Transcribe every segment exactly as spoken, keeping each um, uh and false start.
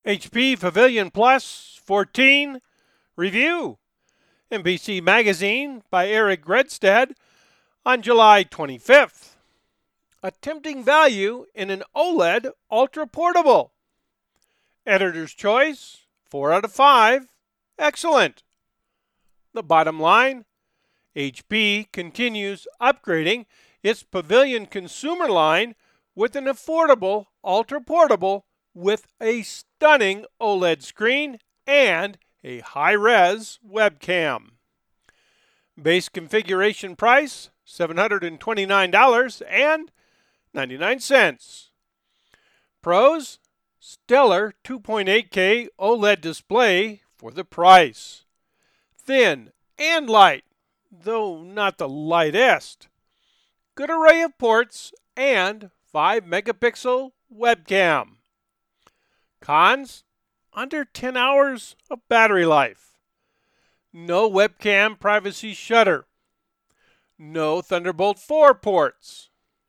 H P Pavilion Plus fourteen Review. N B C Magazine by Eric Gredstad on July twenty-fifth. A tempting value in an OLED Ultra Portable. Editor's Choice, four out of five. Excellent. The bottom line, H P continues upgrading its Pavilion consumer line with an affordable Ultra Portable with a stunning OLED screen and a high-res webcam. Base configuration price, seven hundred twenty-nine dollars and ninety-nine cents. Pros, stellar two point eight K OLED display for the price. Thin and light, though not the lightest. Good array of ports and five megapixel webcam. Cons, under ten hours of battery life. No webcam privacy shutter. No Thunderbolt four ports.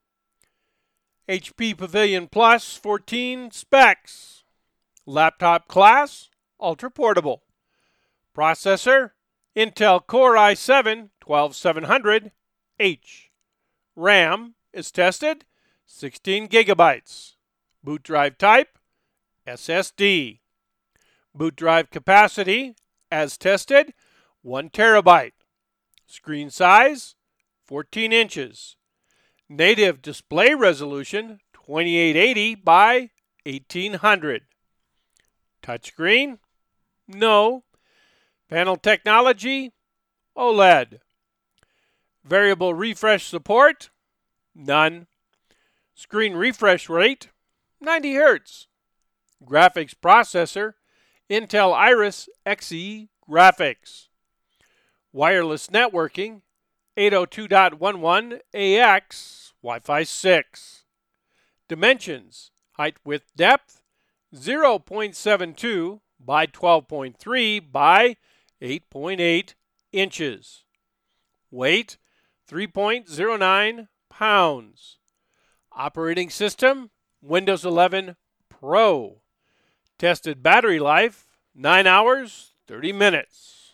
H P Pavilion Plus fourteen specs. Laptop class, Ultra Portable. Processor, Intel Core i seven twelve seven hundred H. RAM is tested, sixteen gigabytes. Boot drive type, S S D. Boot drive capacity, as tested, one terabyte. Screen size, fourteen inches. Native display resolution, twenty-eight eighty by eighteen hundred. Touchscreen? No. Panel technology? OLED. Variable refresh support? None. Screen refresh rate? ninety hertz. Graphics processor? Intel Iris Xe graphics. Wireless networking? eight oh two dot eleven A X Wi-Fi six. Dimensions, height, width, depth, zero point seven two by twelve point three by eight point eight inches. Weight, three point zero nine pounds. Operating system, Windows eleven Pro. Tested battery life, nine hours, thirty minutes.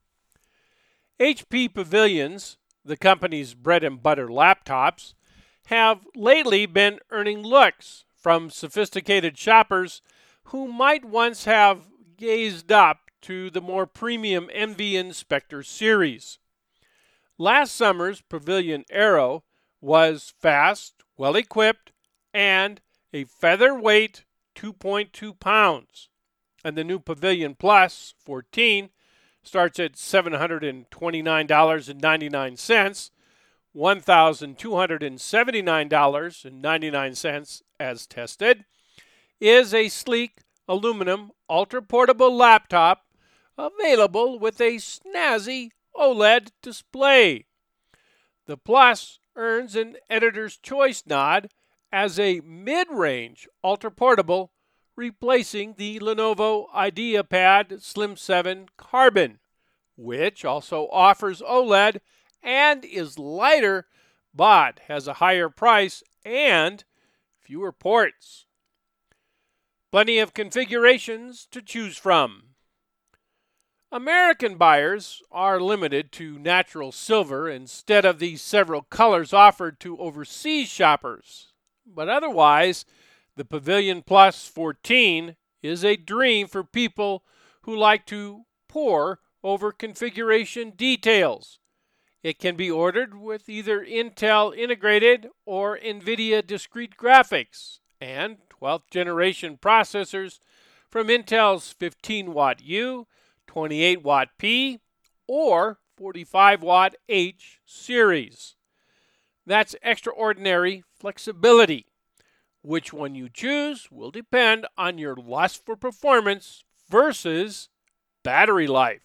H P Pavilions, the company's bread and butter laptops, have lately been earning looks from sophisticated shoppers who might once have gazed up to the more premium Envy and Spectre series. Last summer's Pavilion Aero was fast, well-equipped, and a featherweight two point two pounds. And the new Pavilion Plus fourteen starts at seven hundred twenty-nine dollars and ninety-nine cents, one thousand two hundred seventy-nine dollars and ninety-nine cents as tested, is a sleek aluminum ultra-portable laptop available with a snazzy OLED display. The Plus earns an Editor's Choice nod as a mid-range ultra-portable, replacing the Lenovo IdeaPad Slim seven Carbon, which also offers OLED and is lighter, but has a higher price and fewer ports. Plenty of configurations to choose from. American buyers are limited to natural silver instead of the several colors offered to overseas shoppers. But otherwise, the Pavilion Plus fourteen is a dream for people who like to pore over configuration details. It can be ordered with either Intel integrated or NVIDIA discrete graphics and twelfth generation processors from Intel's fifteen watt U, twenty-eight watt P, or forty-five watt H series. That's extraordinary flexibility. Which one you choose will depend on your lust for performance versus battery life.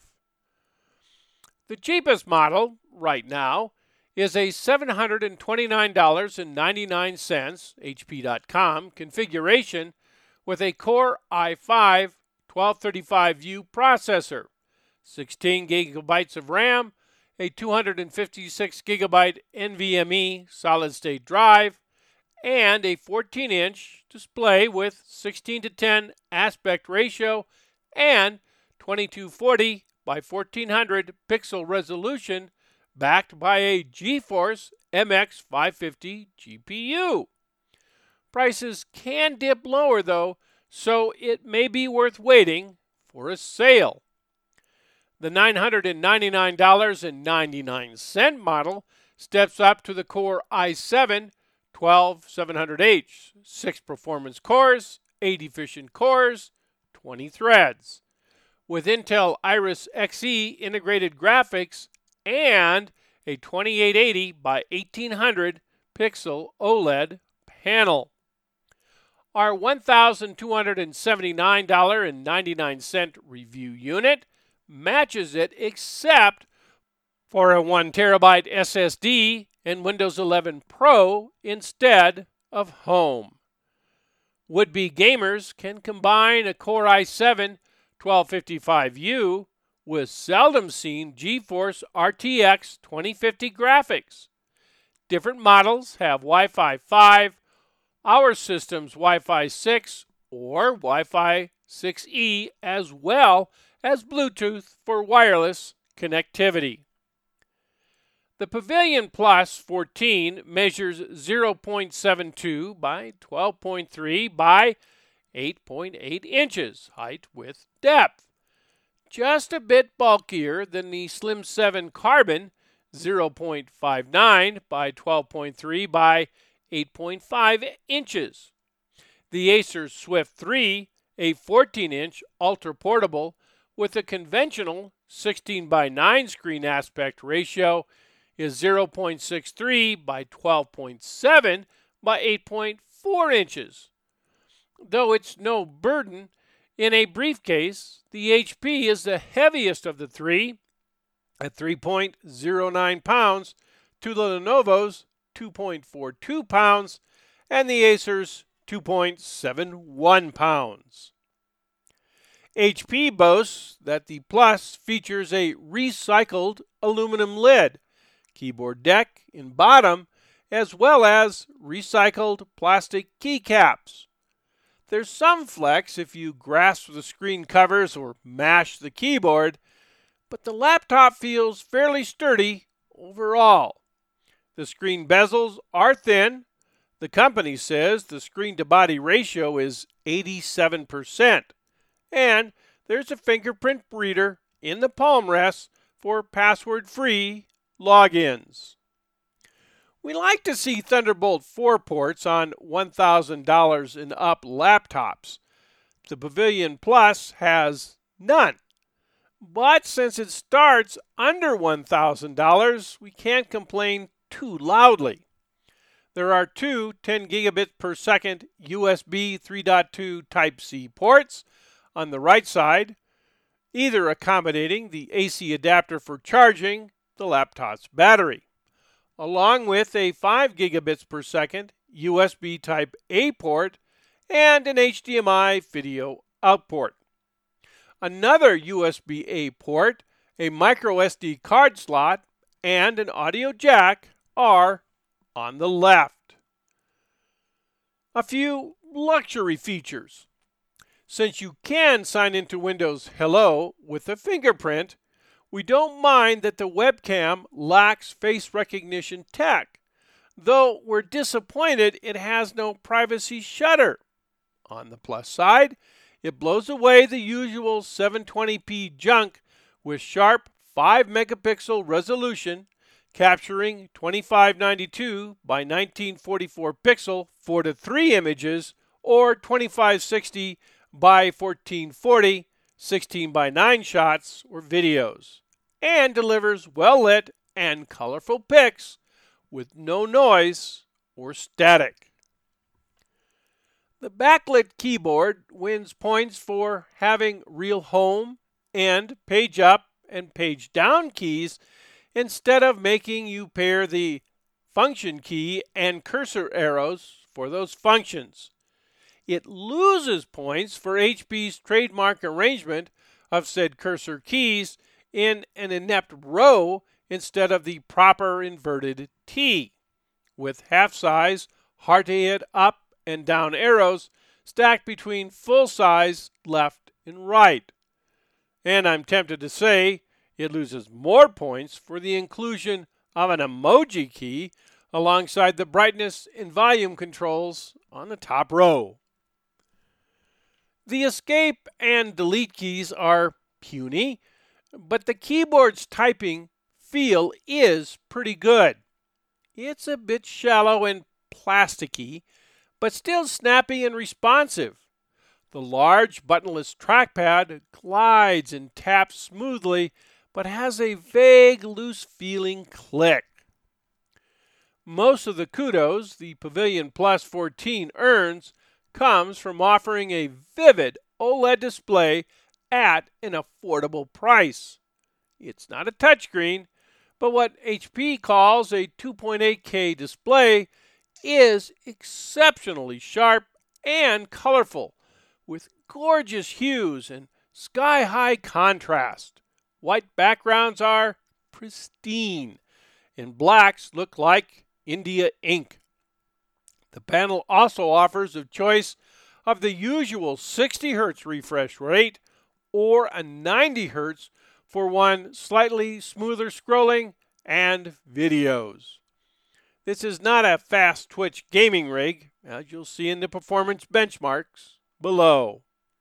The cheapest model right now is a seven hundred twenty-nine dollars and ninety-nine cents H P dot com configuration with a Core i five twelve thirty-five U processor, sixteen gigabytes of RAM, a two hundred fifty-six gigabyte NVMe solid-state drive, and a fourteen inch display with sixteen to ten aspect ratio and twenty-two forty by fourteen hundred pixel resolution, backed by a GeForce M X five fifty G P U. Prices can dip lower though, so it may be worth waiting for a sale. The nine hundred ninety-nine dollars and ninety-nine cents model steps up to the Core i seven twelve seven hundred H, six performance cores, eight efficient cores, twenty threads, with Intel Iris Xe integrated graphics and a twenty-eight eighty by eighteen hundred pixel OLED panel. Our one thousand two hundred seventy-nine dollars and ninety-nine cents review unit matches it except for a one terabyte S S D and Windows eleven Pro instead of Home. Would-be gamers can combine a Core i seven twelve fifty-five U with seldom-seen GeForce R T X twenty fifty graphics. Different models have Wi-Fi five, our system's Wi-Fi six, or Wi-Fi six E, as well as Bluetooth for wireless connectivity. The Pavilion Plus fourteen measures zero point seven two by twelve point three by eight point eight inches, height, width, depth. Just a bit bulkier than the Slim seven Carbon, zero point five nine by twelve point three by eight point five inches. The Acer Swift three, a fourteen inch ultra-portable with a conventional sixteen by nine screen aspect ratio, is zero point six three by twelve point seven by eight point four inches. Though it's no burden in a briefcase, the H P is the heaviest of the three at three point zero nine pounds to the Lenovo's two point four two pounds and the Acer's two point seven one pounds. H P boasts that the Plus features a recycled aluminum lid, keyboard deck in bottom, as well as recycled plastic keycaps. There's some flex if you grasp the screen covers or mash the keyboard, but the laptop feels fairly sturdy overall. The screen bezels are thin. The company says the screen-to-body ratio is eighty-seven percent, and there's a fingerprint reader in the palm rest for password-free logins. We like to see Thunderbolt four ports on one thousand dollars and up laptops. The Pavilion Plus has none. But since it starts under one thousand dollars, we can't complain too loudly. There are two ten gigabit per second U S B three point two Type-C ports on the right side, either accommodating the A C adapter for charging the laptop's battery, along with a five gigabits per second U S B Type-A port and an H D M I video out port. Another U S B-A port, a micro S D card slot, and an audio jack are on the left. A few luxury features. Since you can sign into Windows Hello with a fingerprint, we don't mind that the webcam lacks face recognition tech, though we're disappointed it has no privacy shutter. On the plus side, it blows away the usual seven twenty p junk with sharp five megapixel resolution, capturing twenty-five ninety-two by nineteen forty-four pixel four to three images or twenty-five sixty by fourteen forty sixteen by nine shots or videos, and delivers well-lit and colorful pics with no noise or static. The backlit keyboard wins points for having real home and page up and page down keys instead of making you pair the function key and cursor arrows for those functions. It loses points for H P's trademark arrangement of said cursor keys in an inept row instead of the proper inverted T, with half-size hard-to-hit up and down arrows stacked between full-size left and right. And I'm tempted to say it loses more points for the inclusion of an emoji key alongside the brightness and volume controls on the top row. The escape and delete keys are puny, but the keyboard's typing feel is pretty good. It's a bit shallow and plasticky, but still snappy and responsive. The large buttonless trackpad glides and taps smoothly, but has a vague, loose-feeling click. Most of the kudos the Pavilion Plus fourteen earns comes from offering a vivid OLED display at an affordable price. It's not a touchscreen, but what H P calls a two point eight K display is exceptionally sharp and colorful, with gorgeous hues and sky-high contrast. White backgrounds are pristine, and blacks look like India ink. The panel also offers a choice of the usual sixty hertz refresh rate or a ninety hertz for one slightly smoother scrolling and videos. This is not a fast twitch gaming rig, as you'll see in the performance benchmarks below.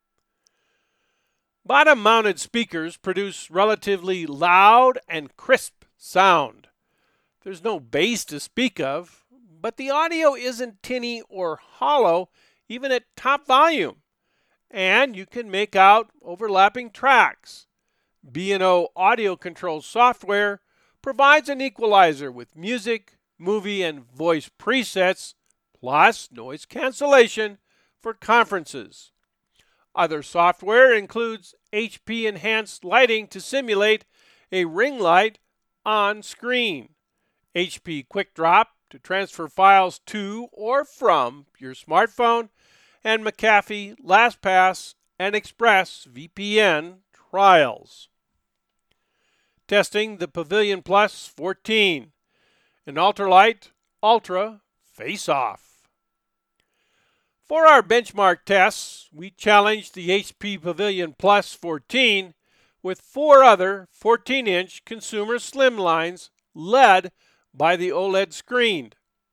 Bottom-mounted speakers produce relatively loud and crisp sound. There's no bass to speak of, but the audio isn't tinny or hollow, even at top volume. And you can make out overlapping tracks. B and O audio control software provides an equalizer with music, movie, and voice presets, plus noise cancellation for conferences. Other software includes H P enhanced lighting to simulate a ring light on screen, H P Quick Drop to transfer files to or from your smartphone, and McAfee LastPass and Express V P N trials. Testing the Pavilion Plus fourteen, an Ultralight Ultra face-off. For our benchmark tests, we challenged the H P Pavilion Plus fourteen with four other fourteen inch consumer slimlines led by the OLED screen.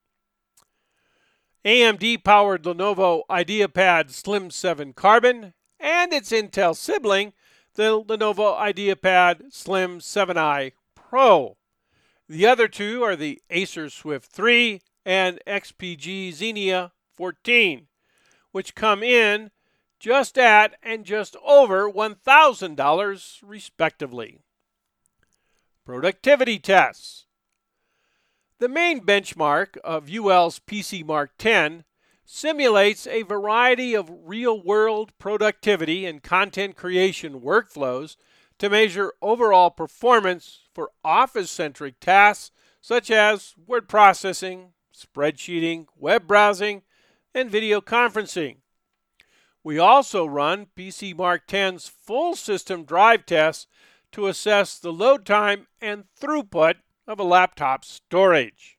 A M D-powered Lenovo IdeaPad Slim seven Carbon and its Intel sibling, the Lenovo IdeaPad Slim seven i Pro. The other two are the Acer Swift three and X P G Xenia fourteen, which come in just at and just over one thousand dollars respectively. Productivity tests. The main benchmark of U L's P C Mark ten simulates a variety of real-world productivity and content creation workflows to measure overall performance for office-centric tasks such as word processing, spreadsheeting, web browsing, and video conferencing. We also run P C Mark ten's full system drive tests to assess the load time and throughput of a laptop's storage.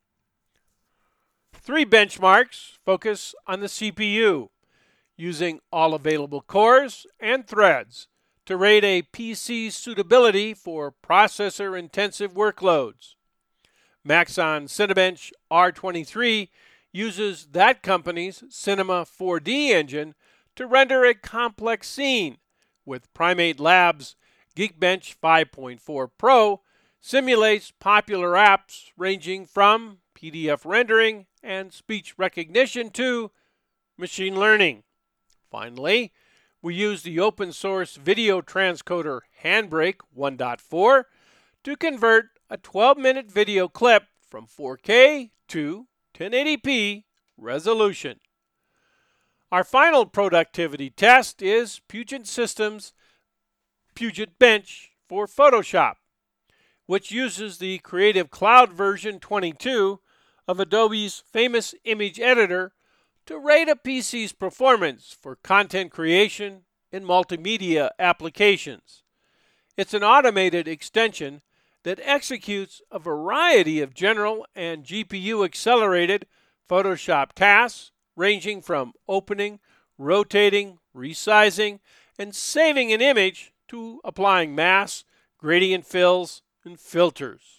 Three benchmarks focus on the C P U, using all available cores and threads to rate a P C's suitability for processor-intensive workloads. Maxon Cinebench R twenty-three uses that company's Cinema four D engine to render a complex scene, with Primate Labs' Geekbench five point four Pro simulates popular apps ranging from P D F rendering and speech recognition to machine learning. Finally, we use the open source video transcoder Handbrake one point four to convert a twelve minute video clip from four K to ten eighty p resolution. Our final productivity test is Puget Systems' Puget Bench for Photoshop, which uses the Creative Cloud version twenty-two of Adobe's famous image editor to rate a P C's performance for content creation and multimedia applications. It's an automated extension that executes a variety of general and G P U-accelerated Photoshop tasks ranging from opening, rotating, resizing, and saving an image to applying masks, gradient fills, and filters.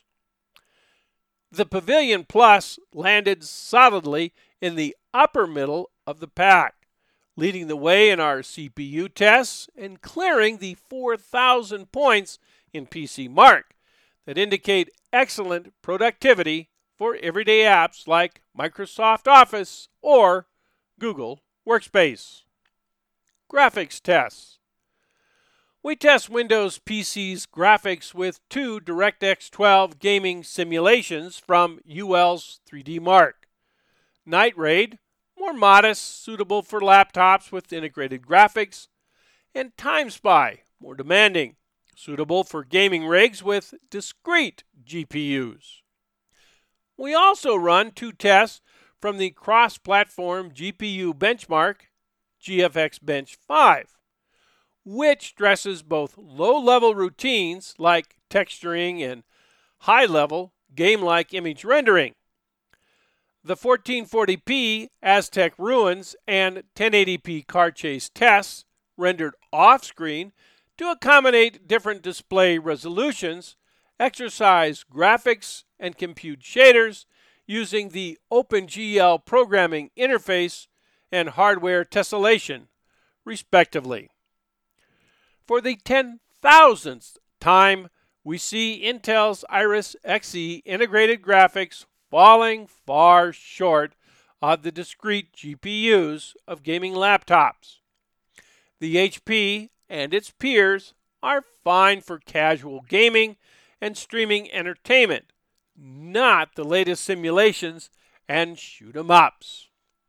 The Pavilion Plus landed solidly in the upper middle of the pack, leading the way in our C P U tests and clearing the four thousand points in P C Mark that indicate excellent productivity for everyday apps like Microsoft Office or Google Workspace. Graphics tests. We test Windows P C's graphics with two DirectX twelve gaming simulations from U L's three D Mark. Night Raid, more modest, suitable for laptops with integrated graphics, and Time Spy, more demanding, suitable for gaming rigs with discrete G P Us. We also run two tests from the cross-platform G P U benchmark, G F X Bench five, which stresses both low-level routines like texturing and high-level game-like image rendering. The fourteen forty p Aztec Ruins and ten eighty p Car Chase tests rendered off-screen to accommodate different display resolutions, exercise graphics and compute shaders using the OpenGL programming interface and hardware tessellation, respectively. For the ten thousandth time, we see Intel's Iris Xe integrated graphics falling far short of the discrete G P Us of gaming laptops. The H P and its peers are fine for casual gaming and streaming entertainment, not the latest simulations and shoot-'em-ups.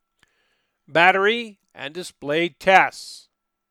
Battery and display tests.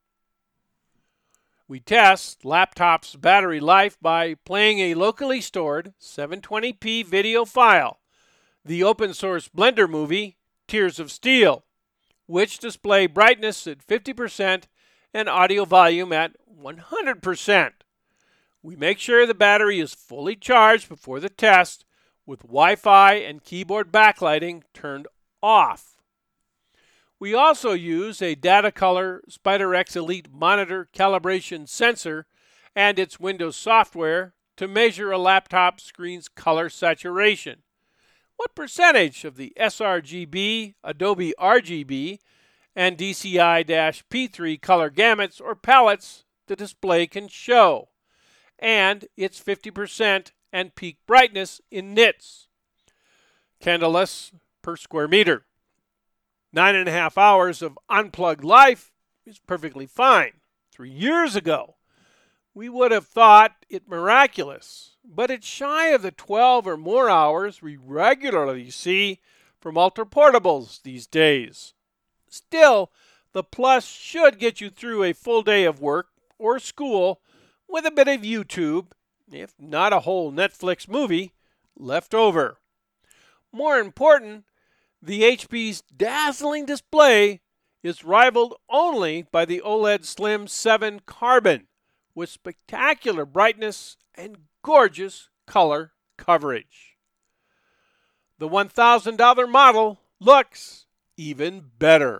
We test laptops' battery life by playing a locally stored seven twenty p video file, the open-source Blender movie, Tears of Steel, which display brightness at fifty percent and audio volume at one hundred percent. We make sure the battery is fully charged before the test with Wi-Fi and keyboard backlighting turned off. We also use a Datacolor SpiderX Elite monitor calibration sensor and its Windows software to measure a laptop screen's color saturation. What percentage of the sRGB, Adobe R G B, and D C I P three color gamuts or palettes the display can show, and its fifty percent and peak brightness in nits. Candleless per square meter. Nine and a half hours of unplugged life is perfectly fine. Three years ago, we would have thought it miraculous, but it's shy of the twelve or more hours we regularly see from ultra-portables these days. Still, the Plus should get you through a full day of work or school with a bit of YouTube, if not a whole Netflix movie, left over. More important, the H P's dazzling display is rivaled only by the OLED Slim seven Carbon, with spectacular brightness and gorgeous color coverage. The one thousand dollars model looks even better.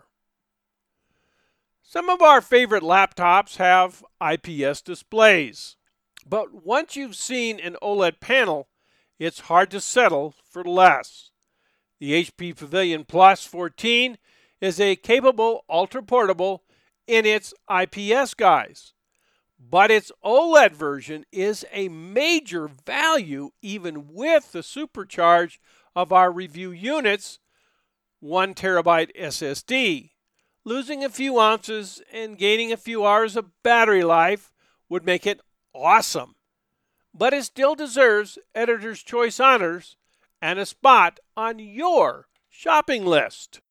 Some of our favorite laptops have I P S displays, but once you've seen an OLED panel, it's hard to settle for less. The H P Pavilion Plus fourteen is a capable ultra-portable in its I P S guise, but its OLED version is a major value even with the supercharge of our review unit's one terabyte S S D. Losing a few ounces and gaining a few hours of battery life would make it awesome, but it still deserves Editor's Choice honors and a spot on your shopping list.